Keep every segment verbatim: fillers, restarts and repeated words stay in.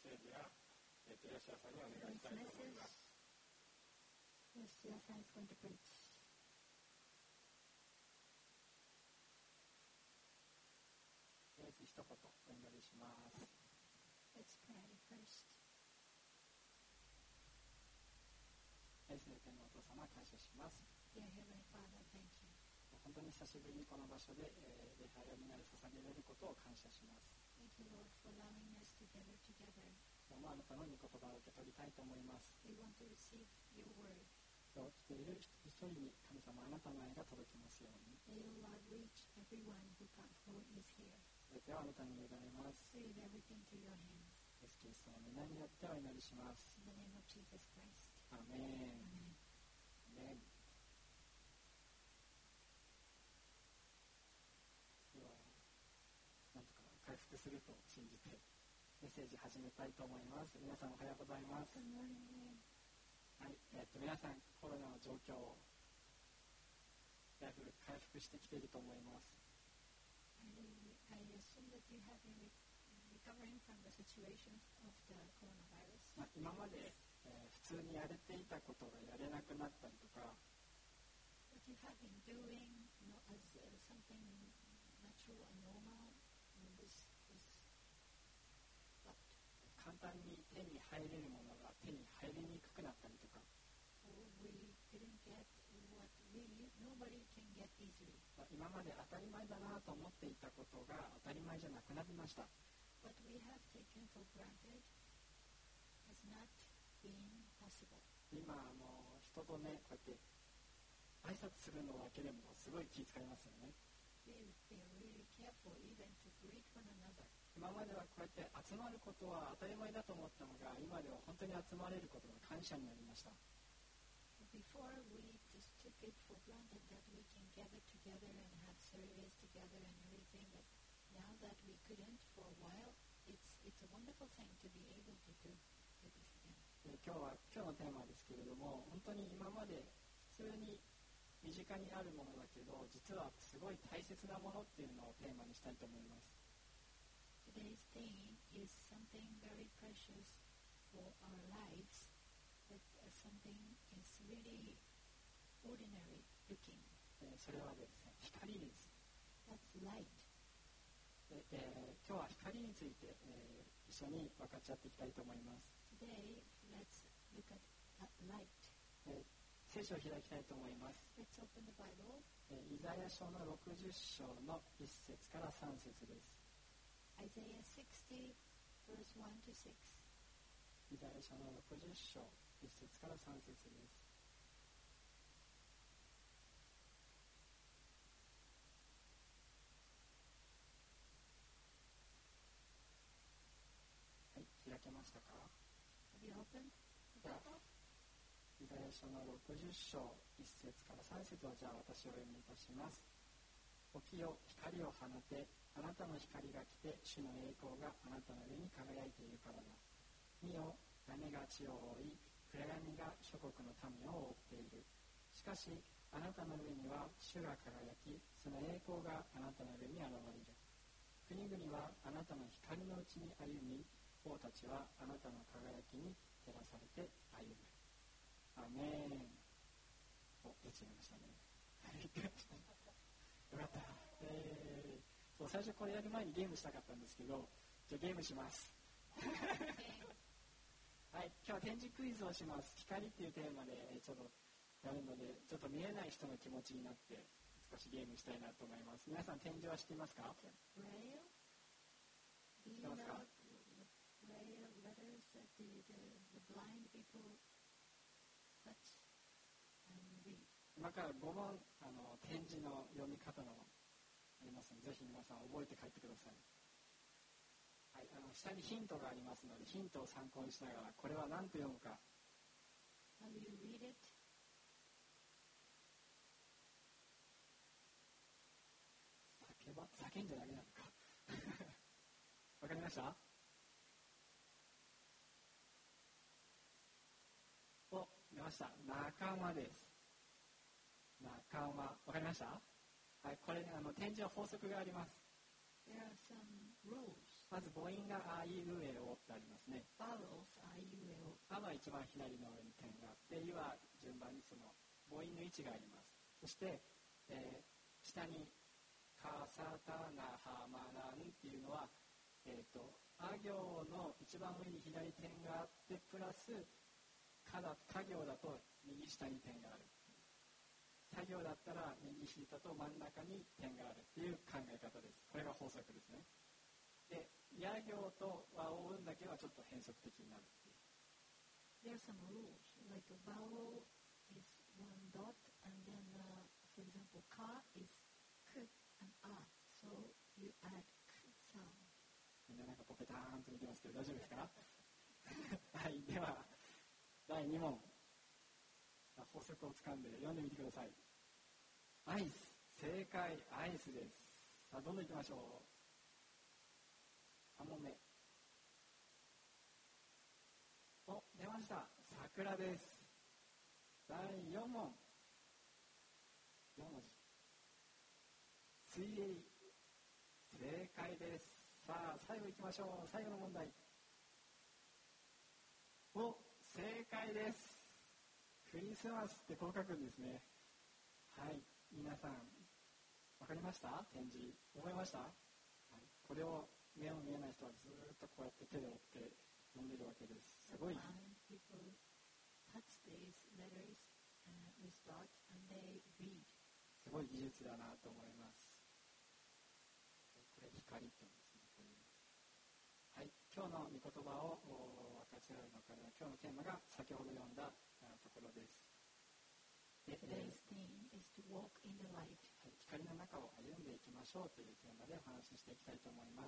セージや、えー、と吉田さんにお願いしたいと思います。 吉田さん is going to preach. えー、一言お祈りします。 Let's pray first. 愛する天のお父様、感謝します。 Dear Heavenly Father, thank you. 本当に久しぶりにこの場所で、えー、礼拝をみんなで捧げられることを感謝します。 Thank you, Lord, for allowing us to gather together. 今日もあなたの御言葉を受け取りたいと思います。 We want to receive your word. 今日来ている一人一人に神様あなたの愛が届きますように。 May your love reach everyone who, come, who is here. すべてはあなたに委ねます。 Leave everything to your hands. イエスキリストの皆によってお祈りします。 In the name of Jesus Christ. アーメン。 Amen. アーメン。今日はなんとか回復すると信じてメッセージ始めたいと思います。皆さんおはようございます。 Good morning. はい、えー、と皆さんコロナの状況をだいぶ回復してきていると思います。 I, I assume that you have been re- recovering from the situation of the coronavirus. まあ、今まで、えー、普通にやれていたことがやれなくなったりとか、 What you have been doing, you know, as uh, something natural and normal, you know, was, was stopped. 簡単に手に入れるものが手に入りにくくなったりとか、 Or we didn't get what we, nobody can get easily. まあ、今まで当たり前だなと思っていたことが当たり前じゃなくなりました。 What we have taken for granted has not been possible. 今あの人とねこうやって挨拶するのだけでもすごい気遣いますよね。 We are really careful even to greet one another. 今まではこうやって集まることは当たり前だと思ったのが、今では本当に集まれることが感謝になりました。 Before we just took it for granted that we can gather together and have service together and everything, but now that we couldn't for a while, it's it's a wonderful thing to be able to do, do this again. で今日は今日のテーマですけれども、本当に今まで普通に身近にあるものだけど、実はすごい大切なものっていうのをテーマにしたいと思います。 Today's theme is something very precious for our lives, but uh, something is really ordinary looking. えーそれはですね、光です。 That's light. でえー今日は光について、えー一緒に分かち合っていきたいと思います。 Today, let's look at, at light. えー聖書を開きたいと思います。 Let's open the Bible. えーイザヤ書のろくじゅっ章のいっ節からさん節です。 Isaiah sixty, verse one to six. イザヤ書のろくじゅっ章いっ節からさん節です。はい、開けましたか？ Have you opened the では Bible? イザヤ書のろくじゅっ章いっ節からさん節をじゃあ私を読みいたします。起きよ、光を放て、あなたの光が来て、主の栄光があなたの上に輝いているからだ。見よ、雨が地を覆い、暗闇が諸国の民を覆っている。しかし、あなたの上には主が輝き、その栄光があなたの上に現れる。国々はあなたの光のうちに歩み、王たちはあなたの輝きに照らされて歩む。アメン。お、出ちゃいましたね。よかった。えー、そう最初これやる前にゲームしたかったんですけど、じゃあゲームします。はい、今日は展示クイズをします。光っていうテーマでちょっとやるので、ちょっと見えない人の気持ちになって少しゲームしたいなと思います。皆さん展示は知っていますか？ Braille? Do you know Namaskar. Braille letters that the, the, the blind people touch and read? 今からご問あの展示の読み方のありますので、ぜひ皆さん覚えて帰ってください。はい、あの下にヒントがありますので、ヒントを参考にしながらこれは何と読むか。 How do you read it? 叫ば叫んじゃダメなのか。わかりました？お、出ました。仲間です。仲間。わかりました？はい、これ、ね、あの展示は法則があります。 There are some rules. まず母音があいうえおってありますね。 vowels are U E O. あは一番左の上に点があって、いは順番にその母音の位置があります。そして、えー、下にカサタナハマランっていうのは、えー、とあ行の一番上に左点があってプラスかだか行だと右下に点がある。作業だったら右下と真ん中に点があるっていう考え方です。これが法則ですね。で、や行と和音だけはちょっと変則的になるっていう。 There are some rules, like a vowel is one dot, and then, uh, for example, ka is k and a, so you add k sound. みんななんかポペターンと見てますけど大丈夫ですか？はい、ではだいに問。法則をつかんで読んでみてください。アイス、正解、アイスです。さあ、どんどんいきましょう。さん問目。お、出ました。桜です。だいよん問。よん文字。水泳、正解です。さあ、最後いきましょう。最後の問題。お、正解です。クリスマスってこう書くんですね。はい、皆さん分かりました？展示覚えました？はい、これを目を見えない人はずっとこうやって手で折って読んでるわけです。すごい。すごい技術だなと思います。これ光って言うんですね。こういう。はい、今日の御言葉を分かち合うのから今日のテーマが先ほど読んだところです。で、 Today's theme is to walk in the light. はい、光の中を歩んでいきましょうというテーマでお話ししていきたいと思います。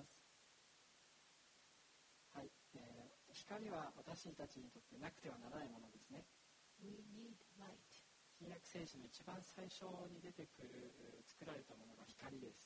はい、えー、光は私たちにとってなくてはならないものですね。 We need light. 新約聖書の一番最初に出てくる作られたものが光です。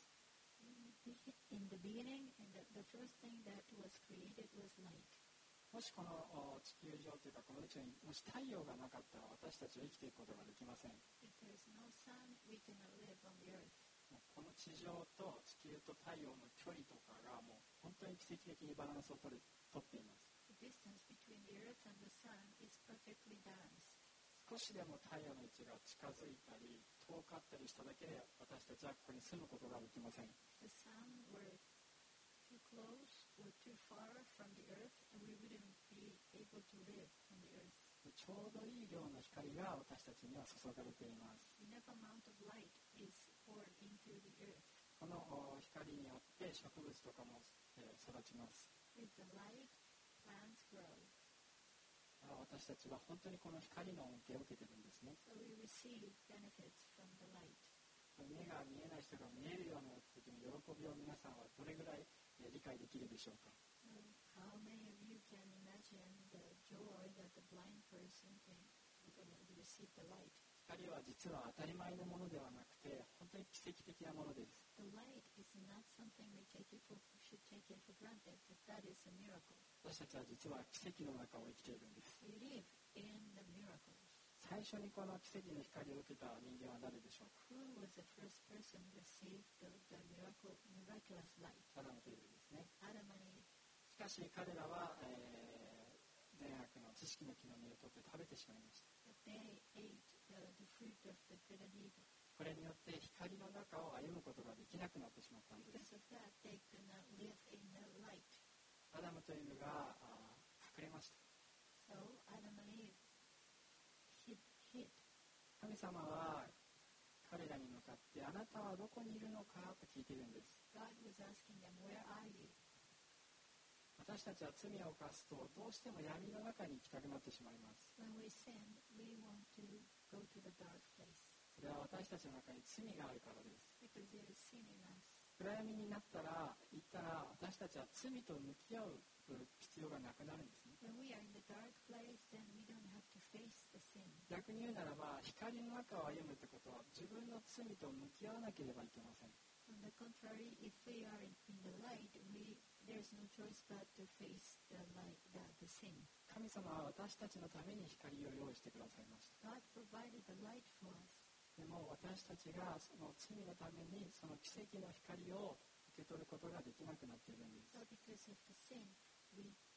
In the beginning, and the, the first thing that was created was light. もしこの地球上というかこの宇宙にもし太陽がなかったら私たちは生きていくことができません。 If there is no sun, we cannot live on the earth. この地上と地球と太陽の距離とかがもう本当に奇跡的にバランスを取る取っています。 The distance between the earth and the sun is perfectly balanced. 少しでも太陽の位置が近づいたり遠かったりしただけで私たちはここに住むことができません。 The sun were too close or too far from the earth, and we wouldn't be able to live on the earth. ちょうどいい量の光が私たちには注がれています。 Enough amount of light is poured into the earth. この光によって植物とかも育ちます。 With the light, plants grow. 私たちは本当にこの光の恩恵を受けているんですね。 So we receive benefits from the light. 目が見えない人が見えるような時の喜びを皆さんはどれぐらい理解できるでしょうか？ How many of you can imagine the joy that the blind person can receive the light? 光は実は当たり前のものではなくて本当に奇跡的なものです。 The light is not something we take it for, should take it for granted, but that is a miracle. 私たちは実は奇跡の中を生きているんです。 We live in the miracles. 最初にこの奇跡の光を受けた人間は誰でしょうか？ Who was the first person who received the, the miracle, miraculous light? アダムとイブですね。 Adam and Eve. しかし彼らは、えー、善悪の知識の木の実を取って食べてしまいました。 But they ate the, the fruit of the good and evil. これによって光の中を歩むことができなくなってしまったんです。 Because of that, they could not live in the light. アダムとイブが隠れました。 So Adam and Eve hid. hid. 神様は彼らに向かってあなたはどこにいるのかと聞いているんです。 God was asking them, where are you? 私たちは罪を犯すとどうしても闇の中に行きたくなってしまいます。 When we sin, we want to go to the dark place. それは私たちの中に罪があるからです。 Because there is sin in us. 暗闇になったら行ったら私たちは罪と向き合う必要がなくなるんですね。 When we are in the dark place, then we don't have to face the sin. 逆に言うならば光の中を歩むってことは自分の罪と向き合わなければいけません。 On the contrary, if we are in, in the light, we there's no choice but to face the light, the, the sin. 神様は私たちのために光を用意してくださいました。 God provided the light for us. でも私たちがその罪のためにその奇跡の光を受け取ることができなくなっているんです。 So because of the sin, we cannot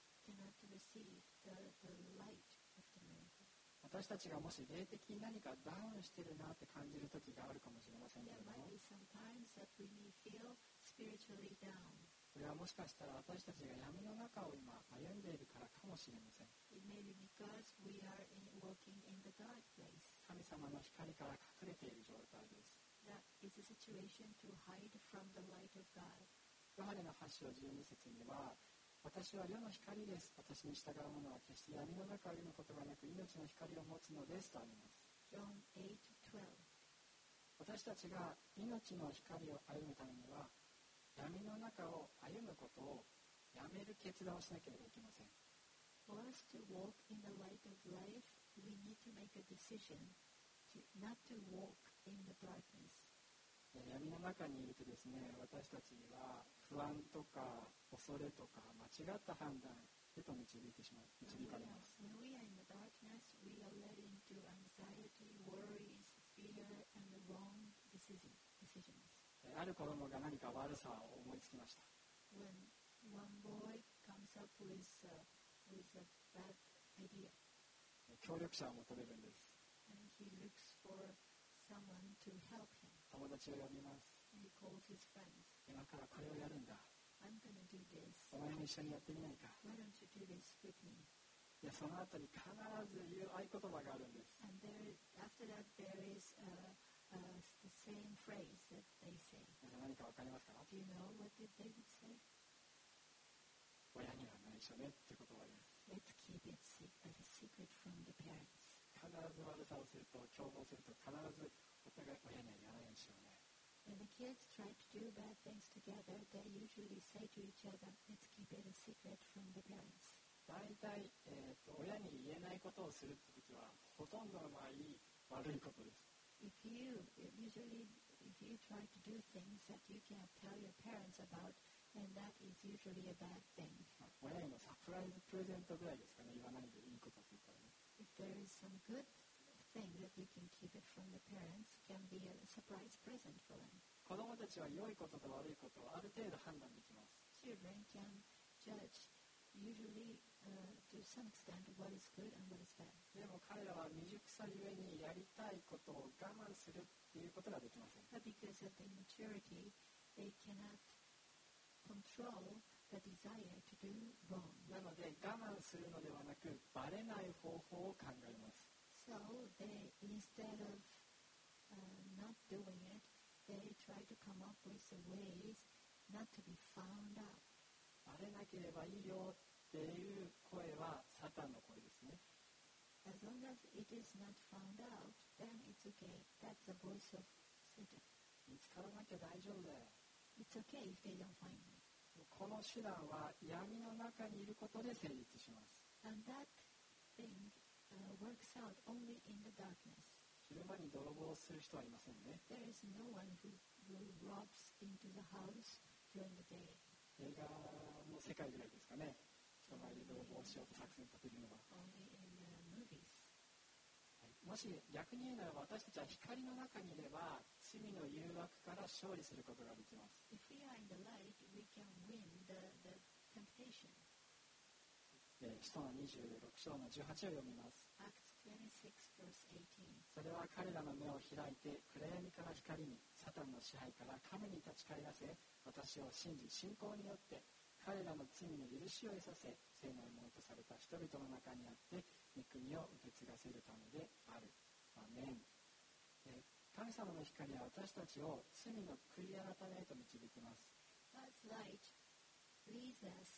cannot receive the, the light of the miracle. 私たちがもし霊的に何かダウンしてるなって感じる時があるかもしれませんけ There れど might も、 be some times that we may feel spiritually down. それはもしかしたら私たちが闇の中を今歩んでいるからかもしれません。 It may be because we are in, walking in the dark place. 神様の光から隠れている状態です。 That is a situation to hide from the light of God. ヨハネのはち章じゅうに節には、私は世の光です。私に従う者は決して闇の中を歩むことがなく、命の光を持つのですとあります。 John eight twelve. 私たちが命の光を歩むためには、闇の中を歩むことをやめる決断をしなければいけません。 For us to walk in the light of life, we need to make a decision to not to walk in the darkness. 闇の中にいるとですね、私たちは不安とか恐れとか間違った判断へと導いてしまう、導かれます。 When we are in the darkness, we are led into anxiety, worries, fear, and the wrong decision, decisions. ある子供が何か悪さを思いつきました。 When one boy comes up with, uh, with a bad idea, 協力者を求めるんです。 and he looks for someone to help him, 友達を呼びます。 and he calls his friends. 今からこれをやるんだ。 I'm going to do this. お前も一緒にやってみないか。 Why don't you do this with me? いや、その後に必ず言う合言葉があるんです。 And there, after that, there is uh, uh, the same phrase that they say. 皆さん何かわかりますか？ Do you know what did they would say? 親には内緒ねって言葉です。 Let's keep it se- as a secret from the parents. 必ず悪さをすると、共謀すると必ずお互い親には言わないようにしようね。 When the kids try to do bad things together, they usually say to each other, let's keep it a secret from the parents. 大体、えーと、親に言えないことをするって時は、ほとんどの場合、悪いことです。 If you, usually, if you try to do things that you cannot tell your parents about, then that is usually a bad thing. まあ親へのサプライズプレゼントぐらいですかね、言わないでいいことって言ったらね。 If there is some good thing that you can keep it from the parents, can be a surprise present for them. 子供たちは良いことと悪いことをある程度判断できます。 Children can judge, usually uh, to some extent, what is good and what is bad. でも彼らは未熟さゆえにやりたいことを我慢するっていうことができません。 But because of the immaturity, they cannot control the desire to do wrong. なので我慢するのではなく、バレない方法を考えます。 So they, instead of uh, not doing it, they try to come up with the ways not to be found out. バレなければいいよっていう声はサタンの声ですね。 As long as it is not found out, then it's okay. That's the voice of Satan. 見つからなきゃ大丈夫だよ。 It's okay if they don't find me. この手段は闇の中にいることで成立します。 And that thing uh, works out only in the darkness. 昼間に泥棒をする人はいませんね。 There is no one who, who robs into the house during the day. 映画の世界ぐらいですかね。人前で泥棒しようと作戦立てるのは。 Only in uh, movies. もし逆に言うならば、私たちは光の中にいれば罪の誘惑から勝利することができます。 If we are in the light, we can win the, the temptation. えー使徒のにじゅうろく章のじゅうはちを読みます。 Acts twenty-six, verse eighteen. それは彼らの目を開いて、暗闇から光に、サタンの支配から神に立ち返らせ、私を信じ信仰によって彼らの罪の許しを得させ、聖なるものとされた人々の中にあって御国を受け継がせるためである。アメン。えー神様の光は私たちを罪の悔い改めへと導きます。 God's light leads us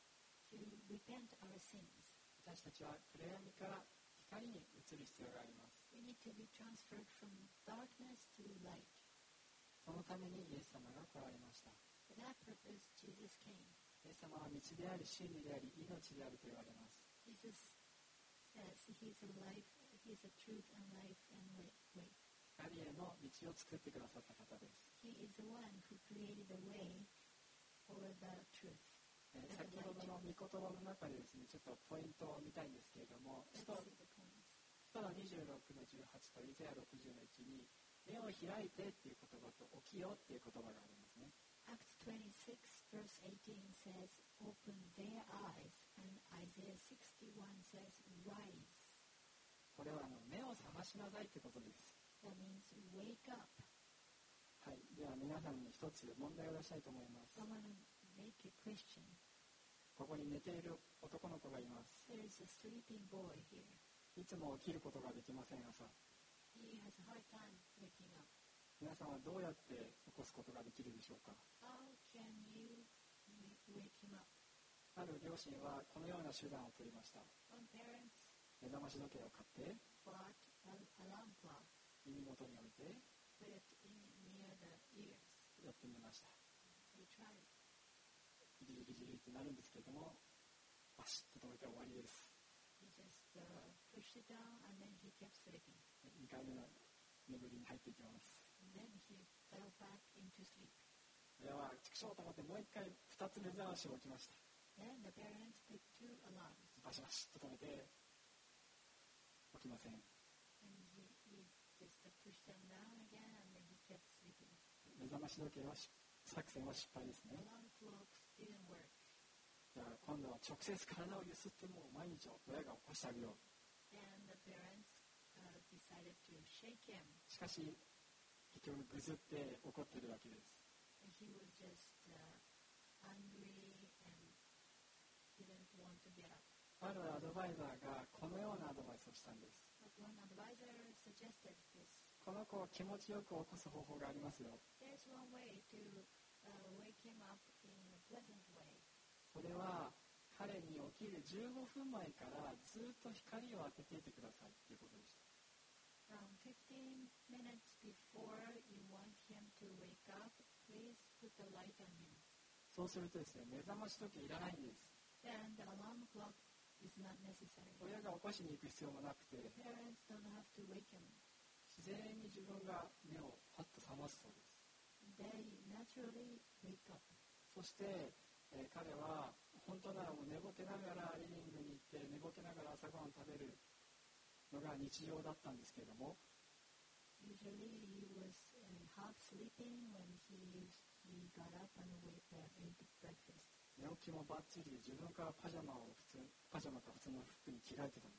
to repent our sins. 私たちは暗闇から光に移る必要があります。 We need to be transferred from darkness to light. そのためにイエス様が来られました。 For that purpose, Jesus came. イエス様は道であり、真理であり、命であると言われます。 Jesus says He's a life, He's a truth and life and way. 光への道を作ってくださった方です。 He is the one who created the way for the truth. えー先ほどの御言葉の中でですね、ちょっとポイントを見たいんですけれども、使 Let's 徒 see the points. 使徒のにじゅうろくのじゅうはちとイザヤろくじゅうのいちに、目を開いてっていう言葉と起きよっていう言葉がありますね。 Acts twenty-six, verse eighteen says, Open their eyes. And Isaiah sixty-one says, rise. これはあの目を覚ましなさいってことです。 That means wake up. はい、では皆さんに一つ問題を出したいと思います。 I want to make a question. ここに寝ている男の子がいます。 There is a sleeping boy here. いつも起きることができません、朝。 He has a hard time waking up. 皆さんはどうやって起こすことができるでしょうか。 How can you wake him up? ある両親はこのような手段を取りました。 Some parents 目覚まし時計を買って bought an alarm clock, 耳元に置いて put it in near the ears. やってみました。 He tried it. ギリギリギリってなるんですけれども、バシッと止めて終わりです。 He just uh, pushed it down and then he kept sleeping. にかいめの眠りに入っていきます。 And then he fell back into sleep. 親はチクショーと思ってもう一回二つ目覚ましを置きました。 Then the parents put two alarms. バシバシッと止めて起きません。 And he, he just uh, pushed them down again and then he kept sleeping. 目覚まし時計は作戦は失敗ですね。 Alarm clocks didn't work. じゃあ今度は直接体をゆすっても毎日親が起こしてあげよう。 And the parents uh, decided to shake him. しかし結局ぐずって怒っているわけです。 And he was just uh, angry and didn't want to get up. あるアドバイザーがこのようなアドバイスをしたんです。 But one advisor suggested this. この子を気持ちよく起こす方法がありますよ。 There's one way to uh, wake him up in a pleasant way. それは彼に起きるじゅうごふんまえからずっと光を当てていてくださいということでした。 From fifteen minutes before you want him to wake up, please put the light on him. そうするとですね、目覚まし時計いらないんです。 Then the alarm clock is not necessary. 親が起こしに行く必要もなくて、 Parents don't have to wake him. 自然に自分が目をパッと覚ますそうです。 They naturally wake up. そして、えー彼は本当ならもう寝ぼけながらリビングに行って寝ぼけながら朝ごはん食べるのが日常だったんですけれども、 Usually he was uh, half sleeping when he he got up and wake, uh, ate breakfast. 寝起きもバッチリで自分からパジャマを普通パジャマか普通の服に着替えてたんです。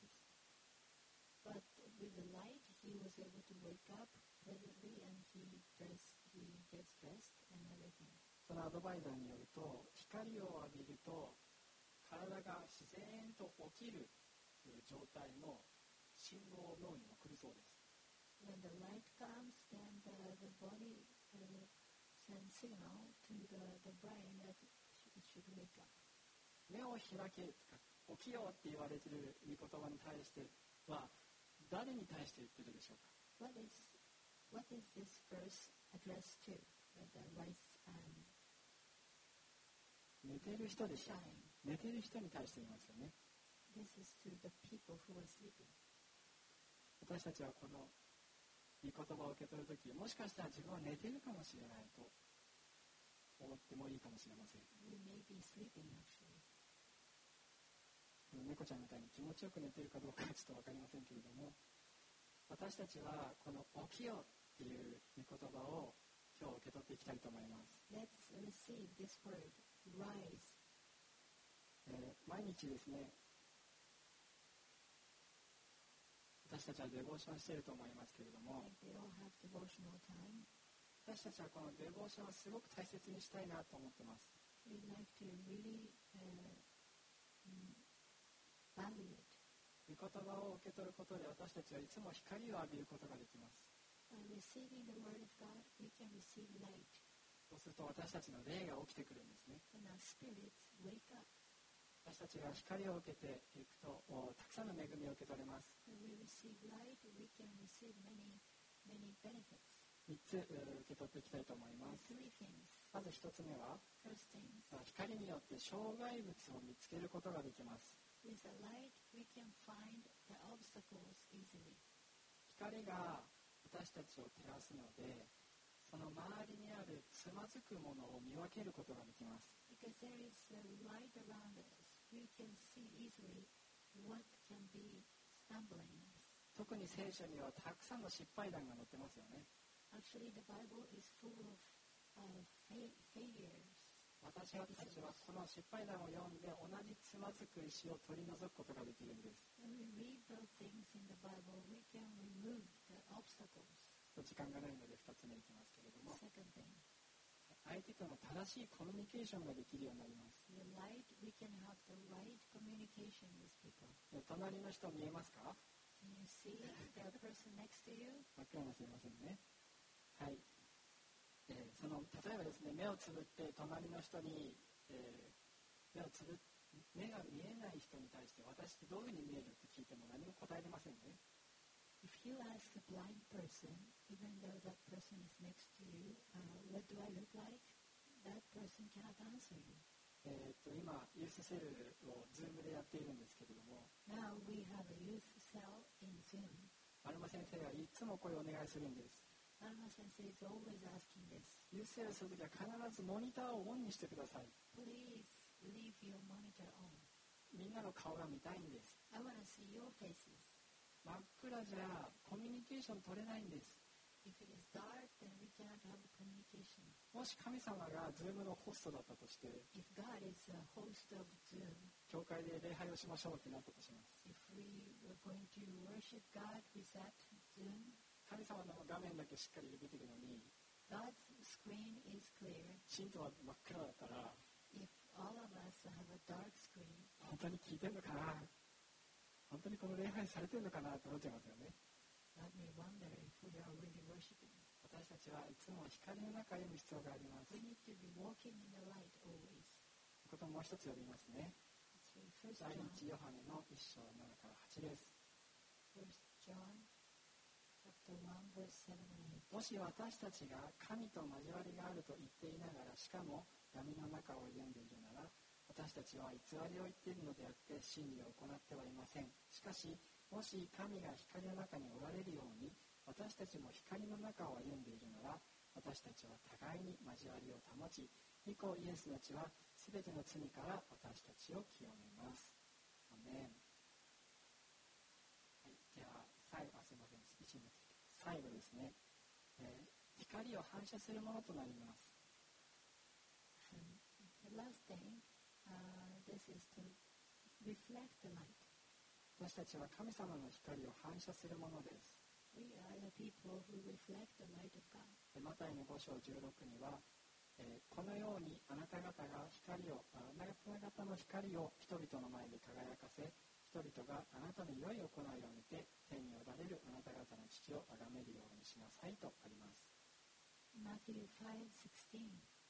But with the light, he was able to wake up pleasantly and he dress, he gets dressed and everything. そのアドバイザーによると、光を浴びると体が自然と起きるという状態の信号を脳に送るそうです。 When the light comes, then the, the body uh, sends signal to the, the brain that it should wake up. 目を開けとか起きようって言われている御言葉に対しては誰に対して言ってるでしょうか。 What is what is this verse addressed to? The, the rise and 寝ている人でしょ。 shine. 寝ている人に対して言いますよね。 This is to the people who are sleeping. 私たちはこの御言葉を受け取るとき、もしかしたら自分は寝ているかもしれないと思ってもいいかもしれません。 We may be sleeping actually. 猫ちゃんみたいに気持ちよく寝ているかどうかはちょっと分かりませんけれども、私たちはこの起きよっていう御言葉を今日受け取っていきたいと思います。 Let's receive this word, rise. えー毎日ですね、私たちはデボーションしていると思いますけれども、 Like we all have devotional time. 私たちはこのデボーションをすごく大切にしたいなと思ってます。 We'd like to really uh, mm, value it. 御言葉を受け取ることで私たちはいつも光を浴びることができます。 By receiving the word of God, we can receive light. そうすると私たちの霊が起きてくるんですね。 And our spirits wake up. 私たちが光を受けていくとおたくさんの恵みを受け取れます。 When we receive light, we can receive many, many benefits. みっつえー受け取っていきたいと思います。 Three things. まずひとつめは、 First thing, 光によって障害物を見つけることができます。 with the light, we can find the obstacles easily. 光が私たちを照らすので、その周りにあるつまずくものを見分けることができます。 Because there is a light around us, we can see easily what can be stumbling us. 特に聖書にはたくさんの失敗談が載ってますよね。 Actually, the Bible is full of uh, fa- failures. 私たちはこの失敗談を読んで同じつつまずく石を取り除くことができるんです。 When we read those things in the Bible, we can remove the obstacles. 時間がないのでふたつめいきますけれども、 Second thing, 相手との正しいコミュニケーションができるようになります。 the light, we can have the right communication with people. え隣の人見えますか？ Can you see the person next to you? 真っ暗なすいませんね。はい。えー、その例えばですね、目をつぶって隣の人に、えー、目をつぶっ目が見えない人に対して私ってどういうふうに見えるって聞いても何も答えれませんね。 If you ask a blind person, even though that person is next to you, uh, what do I look like? That person cannot answer you. えー、と今、ユースセルを Zoom でやっているんですけれども、 Now we have a youth cell in Zoom. アルマ先生がいつもこれをお願いするんです。 Alma sensei is always asking this. ユースセルするときは必ずモニターをオンにしてください。 Please leave your monitor on. みんなの顔が見たいんです。 I want to see your faces. 真っ暗じゃコミュニケーション取れないんです。 If it is dark, then we cannot have communication. もし神様が Zoom のホストだったとして、 If God is a host of Zoom, 教会で礼拝をしましょうってなったとします。 if we were going to worship God with that Zoom, 神様の画面だけしっかり出てるのに、 God's screen is clear. 信徒は真っ暗だったら、 If all of us have a dark screen, 本当に聞いてるのかな、本当にこの礼拝されてるのかなって思っちゃいますよね。 God may wonder if we are really worshiping. 私たちはいつも光の中にいる必要があります。 We need to be walking in the light always. こともう一つ読みますね。 Let's read First 第 John, 一ヨハネの一章ななからはちです。 First John, chapter one, verse seven and eight. もし私たちが神と交わりがあると言っていながら、しかも闇の中を歩んでいるなら、私たちは偽りを言っているのであって真理を行ってはいません。しかし、もし神が光の中におられるように、私たちも光の中を歩んでいるなら、私たちは互いに交わりを保ち、御子イエスの血はすべての罪から私たちを清めます。アメン。はい、では最後、あ、すみません、いちになってきて最後ですね、えー、光を反射するものとなります。 And the last thing, uh, this is to reflect the light. 私たちは神様の光を反射するものです。 We are the people who reflect the light of God. マタイのご章じゅうろくには、えー、このようにあなた方が光をあなた方の光を人々の前で輝かせ、人々があなたの良い行いを見て天におられるあなた方の父を崇めるようにしなさいとあります。 Matthew five sixteen.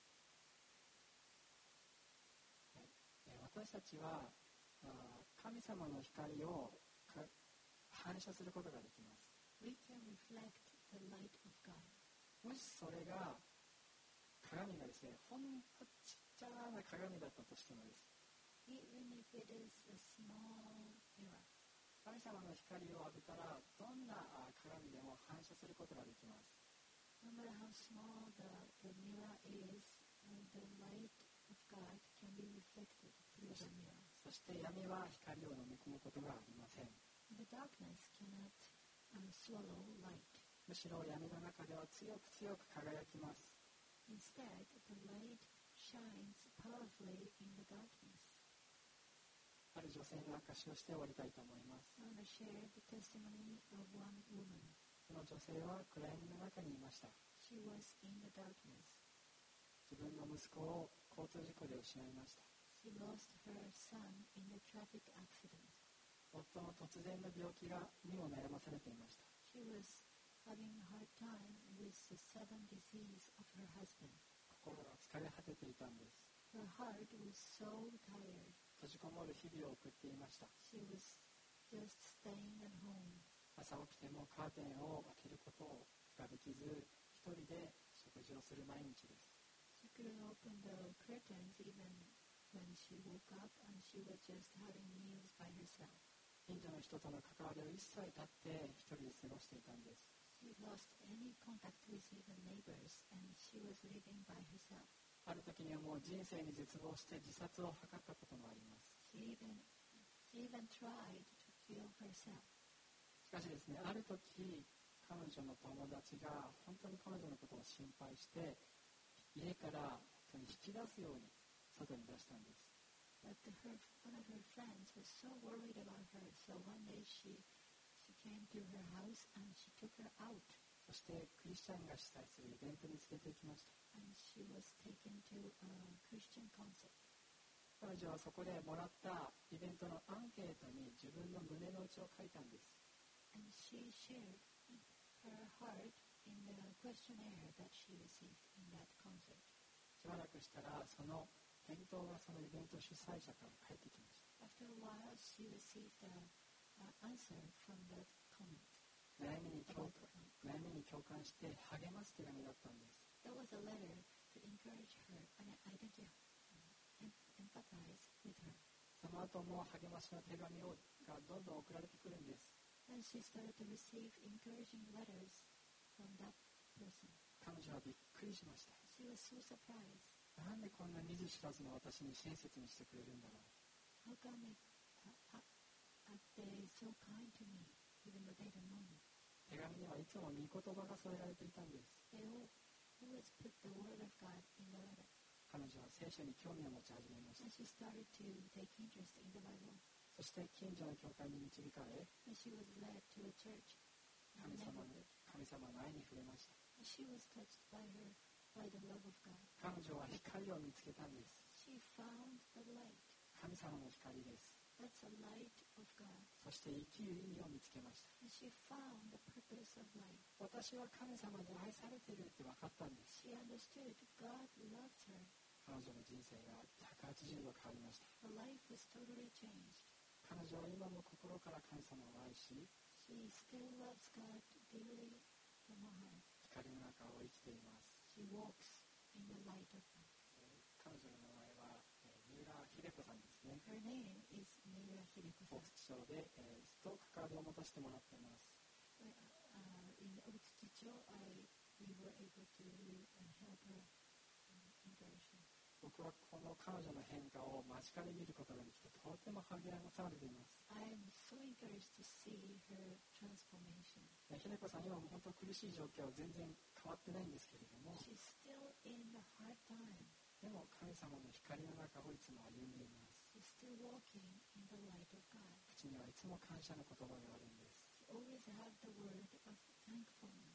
はい、えー、私たちはあ神様の光をか反射することができます。 We can reflect the light of God. もしそれが鏡がですね、ほんとちっちゃな鏡だったとしてもです。 Even if it is a small mirror. 神様の光を浴びたらどんな鏡でも反射することができます。 No matter how small the, the mirror is, uh, the light of God can be reflected through the mirror. そして闇は光を飲み込むことがありません。 The darkness cannot uh, swallow light. むしろ闇の中では強く強く輝きます。 Instead, the light shines powerfully in the darkness. ある女性の証しをして終わりたいと思います。 I want to share the testimony of one woman. その女性は暗闇の中にいました。 She was in the darkness. 自分の息子を交通事故で失いました。 She lost her son in a traffic accident. 夫の突然の病気がにも悩まされていました。 She was having a hard time with the sudden disease of her husband. 心が疲れ果てていたんです。 Her heart was so tired. 閉じこもる日々を送っていました。 She was just staying at home. 朝起きてもカーテンを開けることができず、一人で食事をする毎日です。 She couldn't open the curtains even when she woke up, and she was just having meals by herself. 近所の人との関わりを一切断って一人で過ごしていたんです。 She lost any contact with even neighbors, and she was living by herself. ある時にはもう人生に絶望して自殺を図ったこともあります。 She even, she even tried to kill herself. しかしですね、ある時彼女の友達が本当に彼女のことを心配して家から引き出すように外に出したんです。 But her, one of her So one day she, she came to her house and she took her out. そしてクリスチャンが主催するイベントに連れて行きました。 And she was taken to a Christian concert. 彼女はそこでもらったイベントのアンケートに自分の胸の内を書いたんです。 And she shared her heart in the questionnaire that she received in that concert. しばらくしたらその返答がそのイベント主催者から返ってきました。 After a while, she received an answer from the comment. 悩みに共悩みに共感して励ます手紙だったんです。 There was a letter to encourage her and identify, uh, empathize with her. その後も励ましの手紙をがどんどん送られてくるんです。 And she started to receive encouraging letters from that person. 彼女はびっくりしました。 She was so surprised. なんでこんな見ず知らずの私に親切にしてくれるんだろう。 How come it, uh, uh, they so kind to me, even though they don't know me? 手紙にはいつも御言葉が添えられていたんです。 They always put the word of God in the letter. 彼女は聖書に興味を持ち始めました。 And she started to take interest in the Bible. そして近所の教会に導かれ、 And she was led to a church. 神様の神様の愛に触れました。 And she was touched by her, by the love of God. 彼女は光を見つけたんです。 She found the light. 神様の光です。 That's the light of God. そして生きる意味を見つけました。 And she found the purpose of life. 私は神様に愛されているって分かったんです。 She understood God loves her. 彼女の人生がひゃくはちじゅうど変わりました。 Her life was totally changed. 彼女は今も心から神様を愛し、 She still loves God dearly from her heart. 光の中を生きています。 She walks in the light of God. 彼女の名前は三浦秀子さんですね。 Her name is Miura Hireko-san. 大槌町で、えー、ストークカードを持たせてもらっています。 Uh, in Otsuchicho, I we were able to uh, help her in conversion. 僕はこの彼女の変化を間近で見ることができてとても励まされています。 I am so encouraged to see her transformation. 秀子さん今も本当苦しい状況は全然変わってないんですけれども、 She's still in the hard time. でも神様の光の中をいつも歩んでいます。 She's still walking in the light of God. 口にはいつも感謝の言葉があるんです。 She always have the word of thankfulness.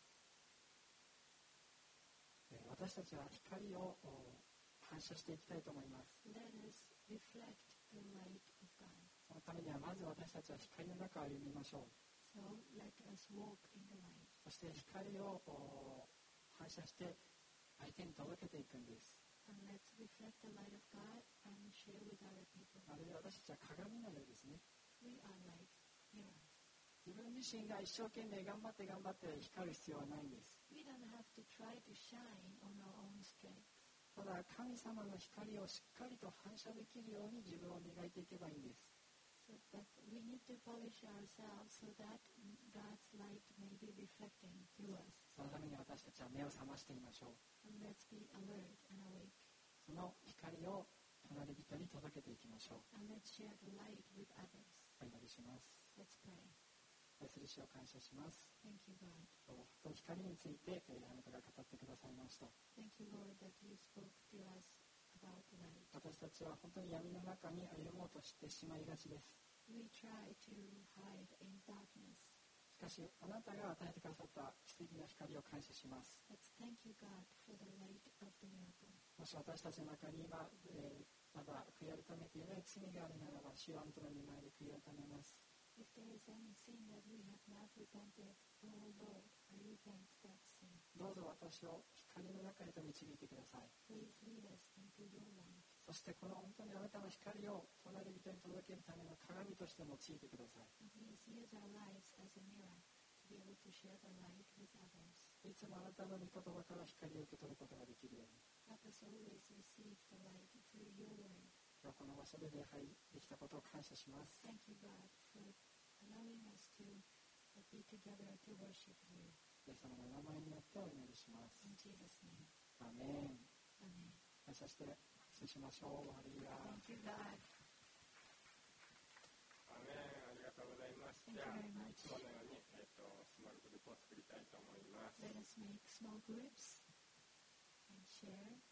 私たちは光を反射していきたいと思います。 Let us reflect the light of God. そのためにはまず私たちは光の中を歩みましょう。 So let us walk in the light. そして光を反射して相手に届けていくんです。 And let's reflect the light of God and share with other people. まるで私たちは鏡のようですね。 We are like mirrors. 自分自身が一生懸命頑張って頑張って光る必要はないんです。 We don't have to try to shine on our own strength. ただ神様の光をしっかりと反射できるように自分を磨いていけばいいんです。 So that we need to polish ourselves so that God's light may be reflecting through us. そのために私たちは目を覚ましてみましょう。 And let's be alert and awake. その光を隣人に届けていきましょう。 And let's share the light with others. お祈りします。 Let's pray. 愛する主を感謝します。 Thank you, God. どうも本当に光について、えー、あなたが語ってくださいました。 Thank you, Lord, that you spoke to us about light. 私たちは本当に闇の中に歩もうとしてしまいがちです。 We try to hide in darkness. しかしあなたが与えてくださった奇跡の光を感謝します。 Let's thank you, God, for the light of the miracle. もし私たちの中に今、えー、まだ悔い改めていない罪があるならば、主よあなたの御前で悔い改めます。 If there is any sin that we have not repented, oh Lord, I repent that sin. どうぞ私を光の中へと導いてください。 Please lead us into your light. そしてこの本当にあなたの光を隣人に届けるための鏡として用いてください。 And please use our lives as a mirror to be able to share the light with others. いつもあなたの御言葉から光を受け取ることができるように。 Help us always receive the light through your word. 今日この場所で礼拝できたことを感謝します。 Thank you, God, for allowing us to be together to worship you. イエス様のお名前によってお祈りします。 In Jesus' name. アーメン。 Amen. 感謝して失礼しましょう。ハレルヤ。 Thank you, God. アーメン。ありがとうございます。 Thank じ you ゃあ very い much. つものように、えっと、スモールグループを作りたいと思います。 Let us make small groups and share.